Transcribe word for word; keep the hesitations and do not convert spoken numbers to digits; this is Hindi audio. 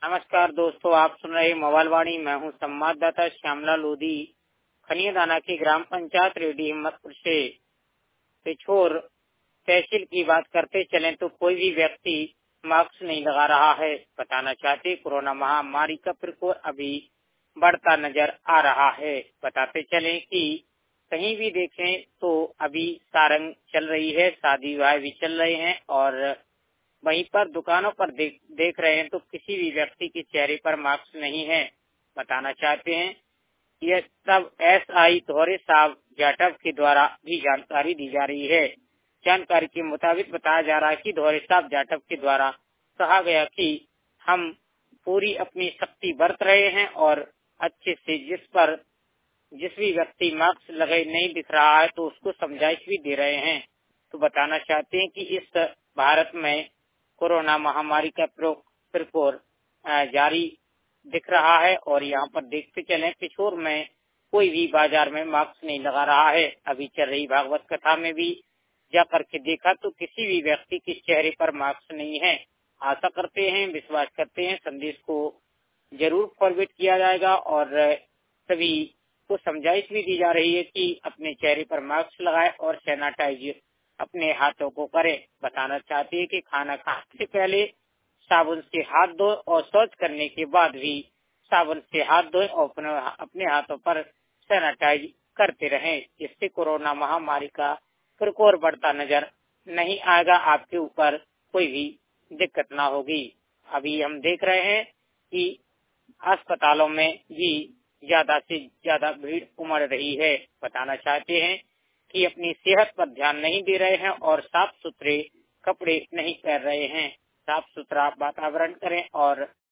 नमस्कार दोस्तों, आप सुन रहे मोबाइल वाणी। मैं हूं संवाददाता श्यामला लोधी। खनियादाना की ग्राम पंचायत रेडी हिम्मतपुर से पिछोर तहसील की बात करते चलें तो कोई भी व्यक्ति मास्क नहीं लगा रहा है। बताना चाहते कोरोना महामारी का प्रकोप अभी बढ़ता नजर आ रहा है। बताते चलें कि कहीं भी देखें तो अभी सारंग चल रही है, शादी विवाह भी चल रहे हैं और वहीं पर दुकानों पर देख, देख रहे हैं तो किसी भी व्यक्ति के चेहरे पर मास्क नहीं है। बताना चाहते हैं यह सब एस आई धौरे साहब जाटव के द्वारा भी जानकारी दी जा रही है। जानकारी के मुताबिक बताया जा रहा है कि धौरे साहब जाटव के द्वारा कहा गया कि हम पूरी अपनी शक्ति बरत रहे हैं और अच्छे से जिस पर जिस भी व्यक्ति मास्क लगे नहीं दिख रहा है तो उसको समझाइश भी दे रहे हैं। तो बताना चाहते हैं कि इस भारत में कोरोना महामारी का प्रकोप जारी दिख रहा है और यहाँ पर देखते चलें पिछोर में कोई भी बाजार में मास्क नहीं लगा रहा है। अभी चल रही भागवत कथा में भी जा करके देखा तो किसी भी व्यक्ति के चेहरे पर मास्क नहीं है। आशा करते हैं, विश्वास करते हैं संदेश को जरूर फॉरवर्ड किया जाएगा और सभी को समझाइश भी दी जा रही है कि अपने चेहरे पर मास्क लगाए और सैनिटाइज अपने हाथों को करें। बताना चाहते हैं कि खाना खाने से पहले साबुन से हाथ धोए और शौच करने के बाद भी साबुन से हाथ धोए और अपने हाथों पर सैनिटाइज करते रहें। इससे कोरोना महामारी का प्रकोप बढ़ता नजर नहीं आएगा, आपके ऊपर कोई भी दिक्कत ना होगी। अभी हम देख रहे हैं कि अस्पतालों में भी ज्यादा से ज्यादा भीड़ उमड़ रही है। बताना चाहते हैं कि अपनी सेहत पर ध्यान नहीं दे रहे हैं और साफ सुथरे कपड़े नहीं पहन रहे हैं। साफ सुथरा वातावरण करें और